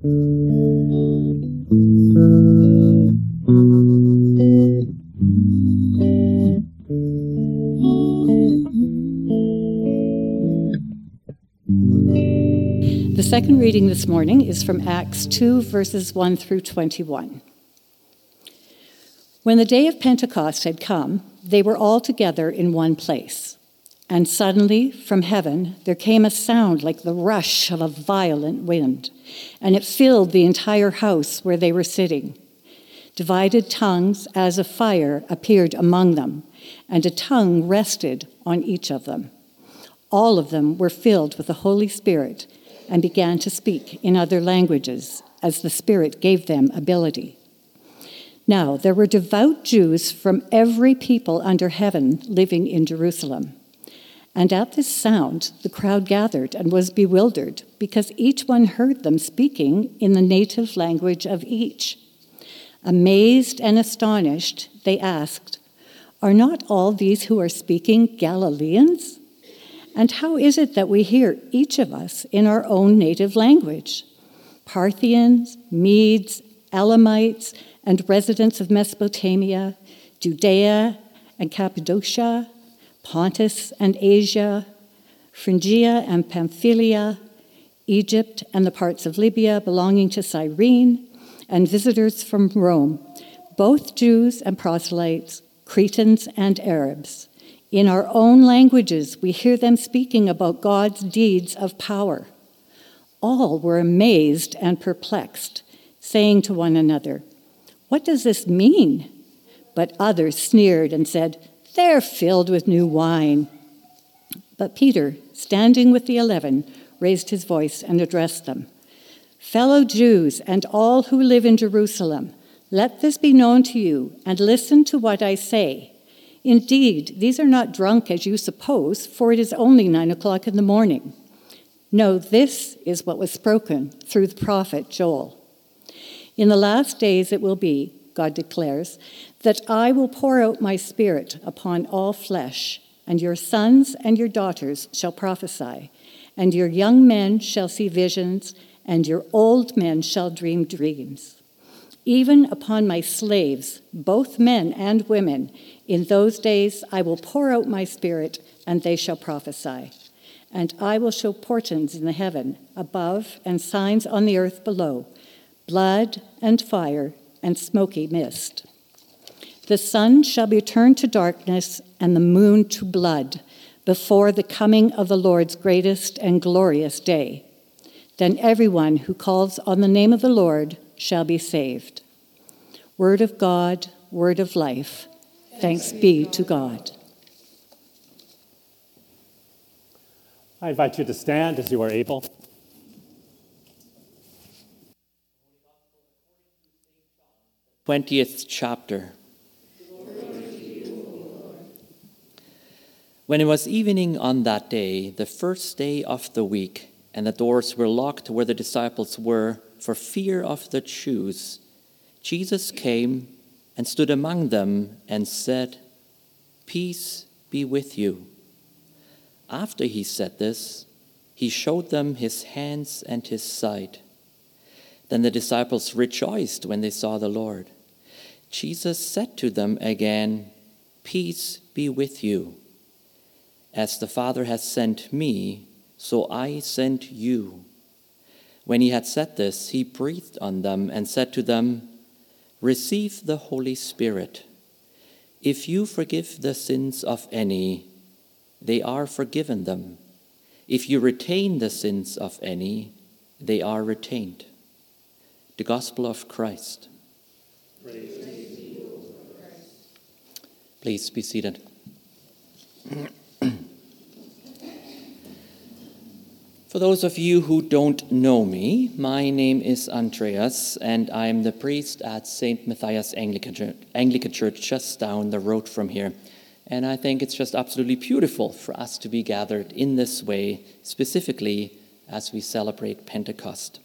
The second reading this morning is from Acts 2, verses 1 through 21. When the day of Pentecost had come, they were all together in one place. And suddenly, from heaven, there came a sound like the rush of a violent wind, and it filled the entire house where they were sitting. Divided tongues as of fire appeared among them, and a tongue rested on each of them. All of them were filled with the Holy Spirit and began to speak in other languages as the Spirit gave them ability. Now, there were devout Jews from every people under heaven living in Jerusalem. And at this sound, the crowd gathered and was bewildered because each one heard them speaking in the native language of each. Amazed and astonished, they asked, "Are not all these who are speaking Galileans? And how is it that we hear each of us in our own native language? Parthians, Medes, Elamites, and residents of Mesopotamia, Judea and Cappadocia, Pontus and Asia, Phrygia and Pamphylia, Egypt and the parts of Libya belonging to Cyrene, and visitors from Rome, both Jews and proselytes, Cretans and Arabs. In our own languages, we hear them speaking about God's deeds of power." All were amazed and perplexed, saying to one another, "What does this mean?" But others sneered and said, "They're filled with new wine." But Peter, standing with the 11, raised his voice and addressed them. "Fellow Jews and all who live in Jerusalem, let this be known to you, and listen to what I say. Indeed, these are not drunk as you suppose, for it is only 9:00 in the morning. No, this is what was spoken through the prophet Joel. In the last days it will be, God declares, that I will pour out my Spirit upon all flesh, and your sons and your daughters shall prophesy, and your young men shall see visions, and your old men shall dream dreams. Even upon my slaves, both men and women, in those days I will pour out my Spirit, and they shall prophesy. And I will show portents in the heaven above and signs on the earth below, blood and fire and smoky mist. The sun shall be turned to darkness and the moon to blood before the coming of the Lord's greatest and glorious day. Then everyone who calls on the name of the Lord shall be saved." Word of God, word of life. Thanks be to God. I invite you to stand as you are able. '20th chapter. When it was evening on that day, the first day of the week, and the doors were locked where the disciples were for fear of the Jews, Jesus came and stood among them and said, "Peace be with you." After he said this, he showed them his hands and his side. Then the disciples rejoiced when they saw the Lord. Jesus said to them again, "Peace be with you. As the Father has sent me, so I send you." When he had said this, he breathed on them and said to them, "Receive the Holy Spirit. If you forgive the sins of any, they are forgiven them. If you retain the sins of any, they are retained." The Gospel of Christ. Praise to you, Christ. Please be seated. For those of you who don't know me, my name is Andreas, and I'm the priest at St. Matthias Anglican Church just down the road from here. And I think it's just absolutely beautiful for us to be gathered in this way, specifically as we celebrate Pentecost.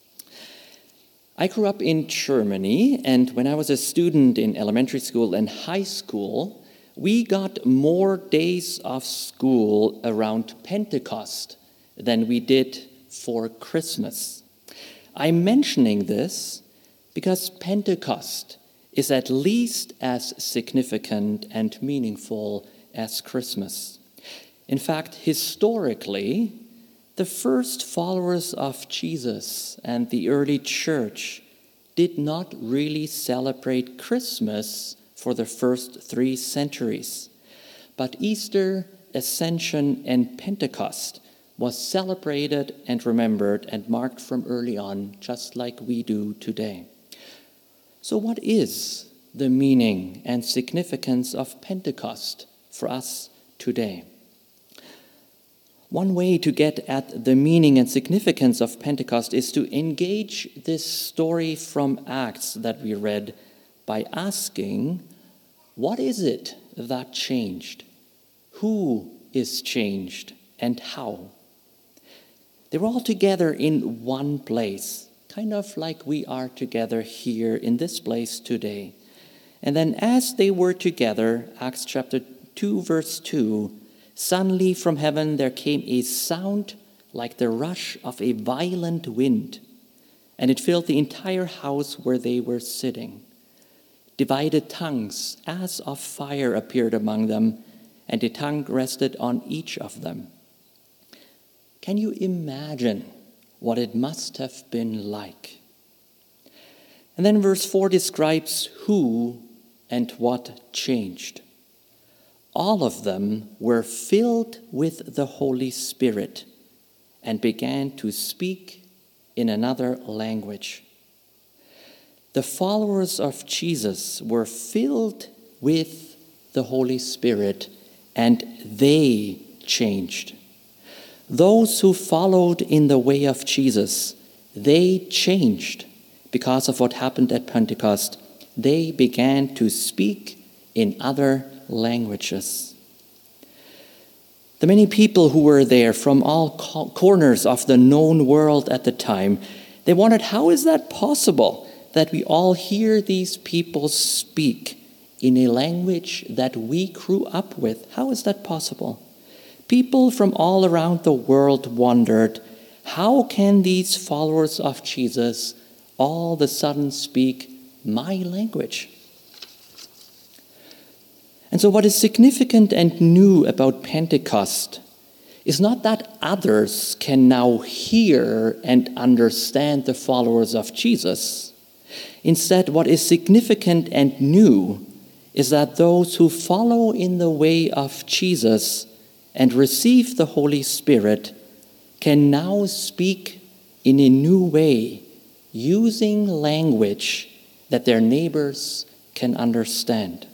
I grew up in Germany, and when I was a student in elementary school and high school, we got more days of school around Pentecost than we did for Christmas. I'm mentioning this because Pentecost is at least as significant and meaningful as Christmas. In fact, historically, the first followers of Jesus and the early church did not really celebrate Christmas for the first 3 centuries. But Easter, Ascension, and Pentecost was celebrated and remembered and marked from early on, just like we do today. So what is the meaning and significance of Pentecost for us today? One way to get at the meaning and significance of Pentecost is to engage this story from Acts that we read by asking, what is it that changed? Who is changed and how? They were all together in one place, kind of like we are together here in this place today. And then as they were together, Acts chapter 2, verse 2, suddenly from heaven there came a sound like the rush of a violent wind, and it filled the entire house where they were sitting. Divided tongues as of fire appeared among them, and a tongue rested on each of them. Can you imagine what it must have been like? And then verse 4 describes who and what changed. All of them were filled with the Holy Spirit and began to speak in another language. The followers of Jesus were filled with the Holy Spirit and they changed. Those who followed in the way of Jesus, they changed because of what happened at Pentecost. They began to speak in other languages. The many people who were there from all corners of the known world at the time, they wondered, how is that possible that we all hear these people speak in a language that we grew up with? How is that possible? People from all around the world wondered, how can these followers of Jesus all of a sudden speak my language? And so what is significant and new about Pentecost is not that others can now hear and understand the followers of Jesus. Instead, what is significant and new is that those who follow in the way of Jesus and receive the Holy Spirit can now speak in a new way, using language that their neighbors can understand.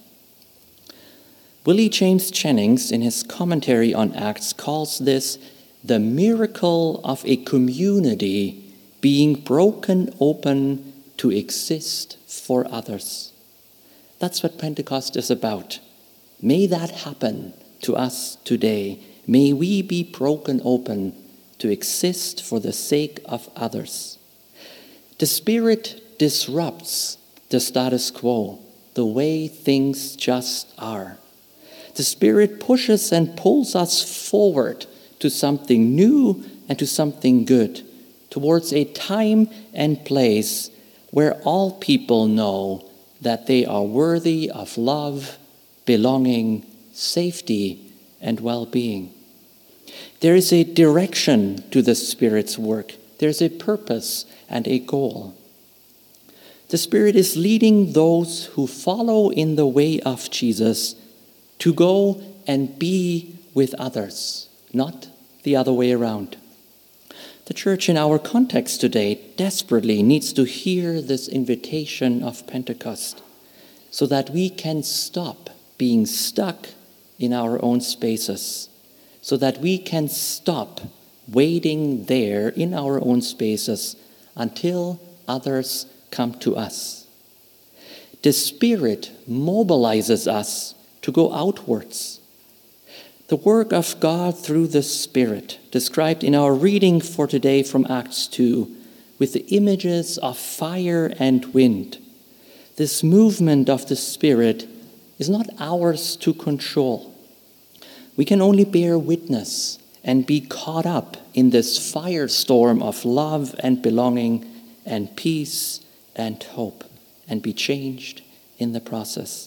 Willie James Jennings, in his commentary on Acts, calls this the miracle of a community being broken open to exist for others. That's what Pentecost is about. May that happen to us today. May we be broken open to exist for the sake of others. The Spirit disrupts the status quo, the way things just are. The Spirit pushes and pulls us forward to something new and to something good, towards a time and place where all people know that they are worthy of love, belonging, safety, and well-being. There is a direction to the Spirit's work. There's a purpose and a goal. The Spirit is leading those who follow in the way of Jesus to go and be with others, not the other way around. The church in our context today desperately needs to hear this invitation of Pentecost so that we can stop being stuck in our own spaces, so that we can stop waiting there in our own spaces until others come to us. The Spirit mobilizes us to go outwards. The work of God through the Spirit, described in our reading for today from Acts 2, with the images of fire and wind. This movement of the Spirit is not ours to control. We can only bear witness and be caught up in this firestorm of love and belonging and peace and hope and be changed in the process.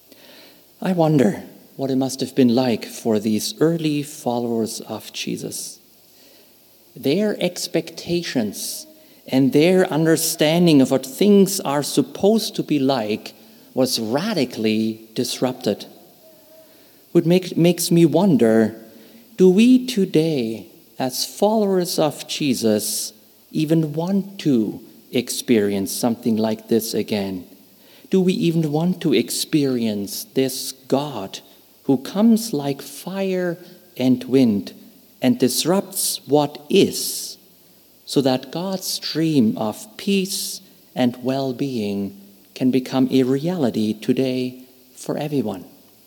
I wonder what it must have been like for these early followers of Jesus. Their expectations and their understanding of what things are supposed to be like was radically disrupted. What makes me wonder, do we today, as followers of Jesus, even want to experience something like this again? Do we even want to experience this God who comes like fire and wind and disrupts what is, so that God's stream of peace and well-being can become a reality today for everyone?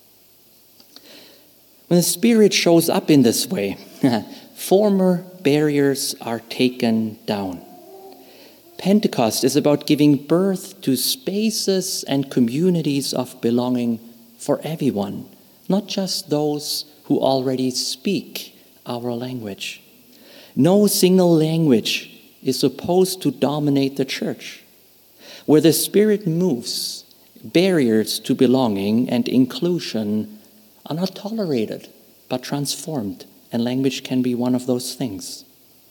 When the Spirit shows up in this way, former barriers are taken down. Pentecost is about giving birth to spaces and communities of belonging for everyone, not just those who already speak our language. No single language is supposed to dominate the church. Where the Spirit moves, barriers to belonging and inclusion are not tolerated, but transformed, and language can be one of those things.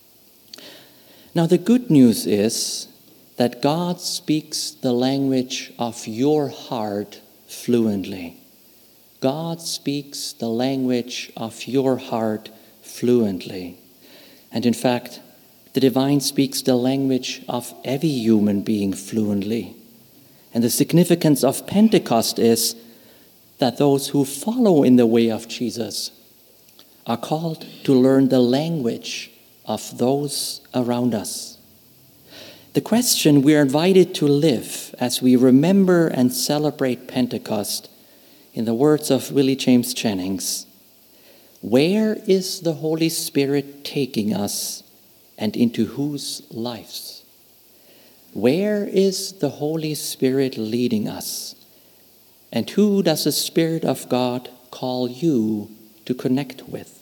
Now, the good news is that God speaks the language of your heart fluently. God speaks the language of your heart fluently. And in fact, the divine speaks the language of every human being fluently. And the significance of Pentecost is that those who follow in the way of Jesus are called to learn the language of those around us. The question we are invited to live as we remember and celebrate Pentecost, in the words of Willie James Jennings, where is the Holy Spirit taking us and into whose lives? Where is the Holy Spirit leading us? And who does the Spirit of God call you to connect with?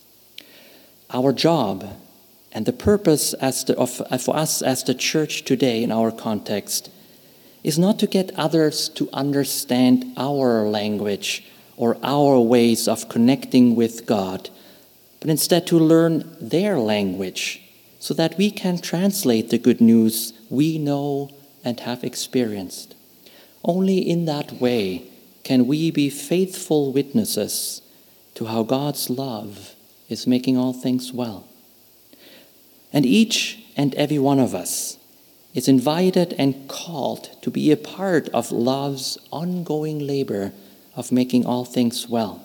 Our job and the purpose for us as the church today in our context is not to get others to understand our language or our ways of connecting with God, but instead to learn their language so that we can translate the good news we know and have experienced. Only in that way can we be faithful witnesses to how God's love is making all things well. And each and every one of us is invited and called to be a part of love's ongoing labor of making all things well.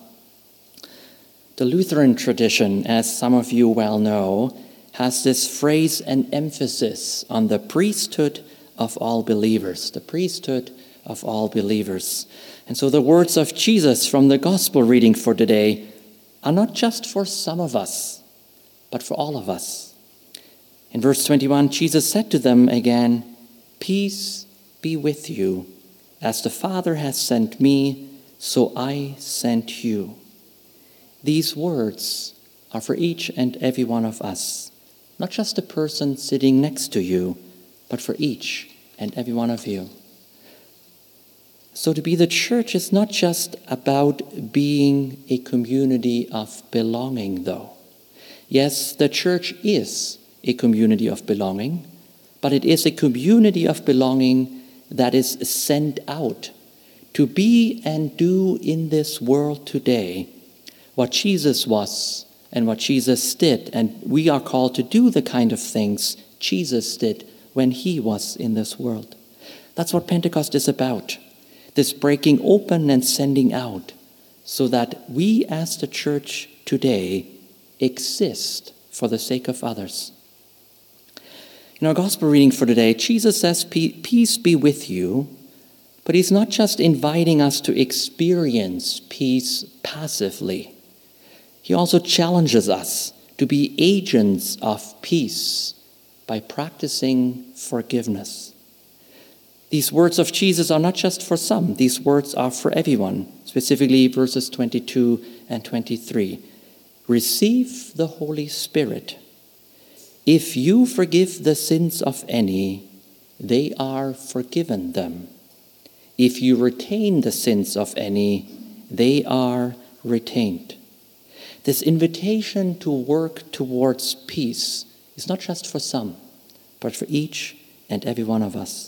The Lutheran tradition, as some of you well know, has this phrase and emphasis on the priesthood of all believers, the priesthood of all believers. And so the words of Jesus from the gospel reading for today are not just for some of us, but for all of us. In verse 21, Jesus said to them again, "Peace be with you. As the Father has sent me, so I sent you." These words are for each and every one of us, not just the person sitting next to you, but for each and every one of you. So to be the church is not just about being a community of belonging, though. Yes, the church is a community of belonging, but it is a community of belonging that is sent out to be and do in this world today what Jesus was and what Jesus did, and we are called to do the kind of things Jesus did when he was in this world. That's what Pentecost is about, this breaking open and sending out, so that we as the church today exist for the sake of others. In our gospel reading for today, Jesus says, "Peace be with you," but he's not just inviting us to experience peace passively. He also challenges us to be agents of peace by practicing forgiveness. These words of Jesus are not just for some. These words are for everyone, specifically verses 22 and 23. Receive the Holy Spirit. If you forgive the sins of any, they are forgiven them. If you retain the sins of any, they are retained. This invitation to work towards peace is not just for some, but for each and every one of us.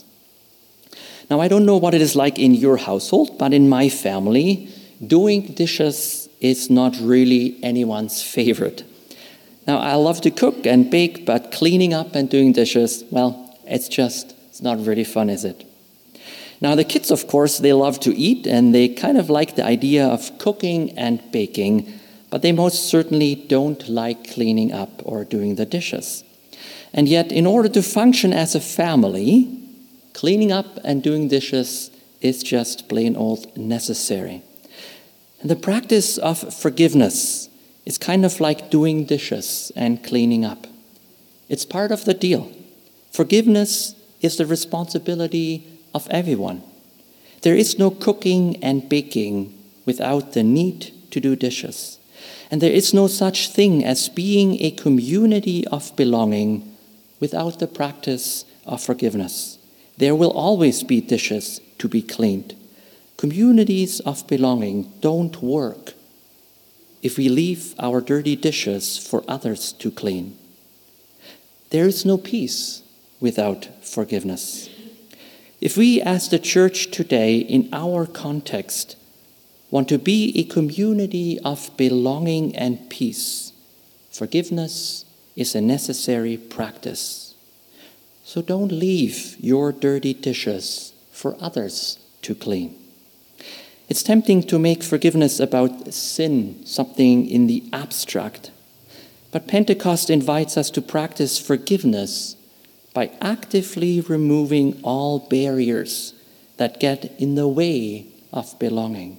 Now, I don't know what it is like in your household, but in my family, doing dishes is not really anyone's favorite. Now, I love to cook and bake, but cleaning up and doing dishes, well, it's not really fun, is it? Now, the kids, of course, they love to eat, and they kind of like the idea of cooking and baking, but they most certainly don't like cleaning up or doing the dishes. And yet, in order to function as a family, cleaning up and doing dishes is just plain old necessary. And the practice of forgiveness is kind of like doing dishes and cleaning up. It's part of the deal. Forgiveness is the responsibility of everyone. There is no cooking and baking without the need to do dishes. And there is no such thing as being a community of belonging without the practice of forgiveness. There will always be dishes to be cleaned. Communities of belonging don't work if we leave our dirty dishes for others to clean. There is no peace without forgiveness. If we as the church today, in our context, want to be a community of belonging and peace, forgiveness is a necessary practice. So don't leave your dirty dishes for others to clean. It's tempting to make forgiveness about sin, something in the abstract. But Pentecost invites us to practice forgiveness by actively removing all barriers that get in the way of belonging.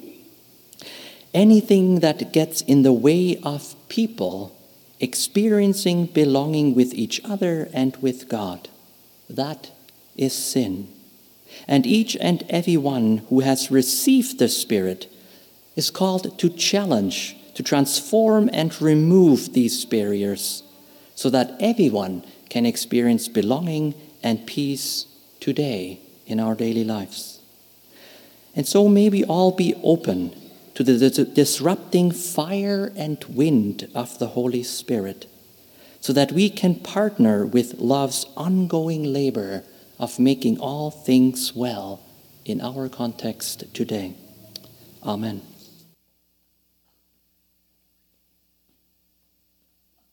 Anything that gets in the way of people experiencing belonging with each other and with God, that is sin. And each and every one who has received the Spirit is called to challenge, to transform and remove these barriers so that everyone can experience belonging and peace today in our daily lives. And so may we all be open to the disrupting fire and wind of the Holy Spirit, so that we can partner with love's ongoing labor of making all things well in our context today. Amen.